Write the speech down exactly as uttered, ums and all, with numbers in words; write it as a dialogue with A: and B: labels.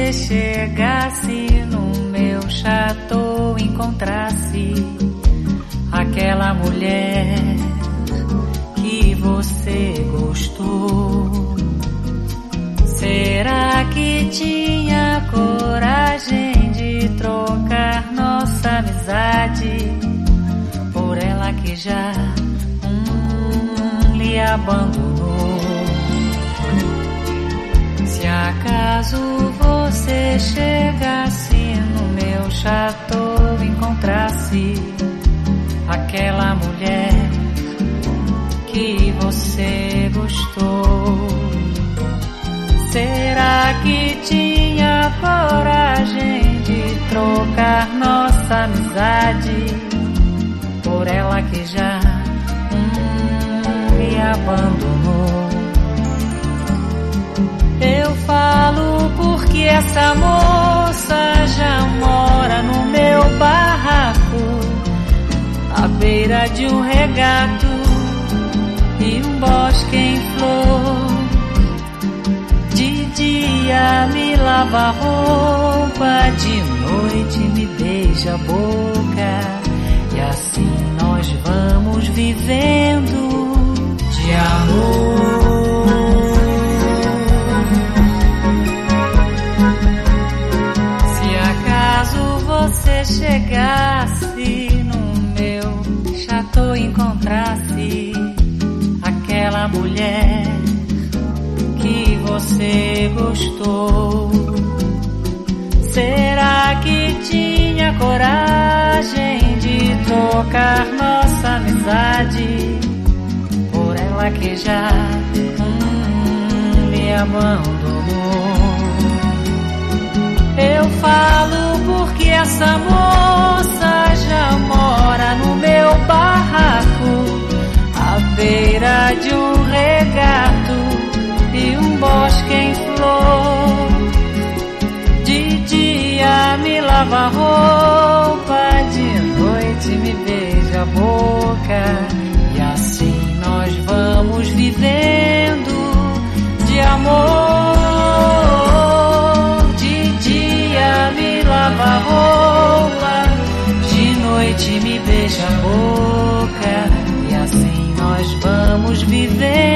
A: você chegasse no meu chateau, encontrasse aquela mulher que você gostou, será que tinha coragem de trocar nossa amizade por ela que já hum, lhe abandonou? Se acaso você chegasse no meu chateau, encontrasse aquela mulher que você gostou, será que tinha coragem de trocar nossa amizade por ela que já hum, me abandonou? Eu falo porque essa moça já mora no meu barraco, à beira de um regato e um bosque em flor. De dia me lava a roupa, de noite me beija a boca, e assim nós vamos vivendo de amor. Se chegasse no meu chateau, encontrasse aquela mulher que você gostou, será que tinha coragem de trocar nossa amizade por ela que já hum, me abandonou? Eu falo porque essa moça já mora no meu barraco, à beira de um regato e um bosque em flor. De dia me lava a roupa, de noite me beija a boca, e assim nós vamos vivendo de amor. Me lava a roupa, de noite me beija a boca, e assim nós vamos viver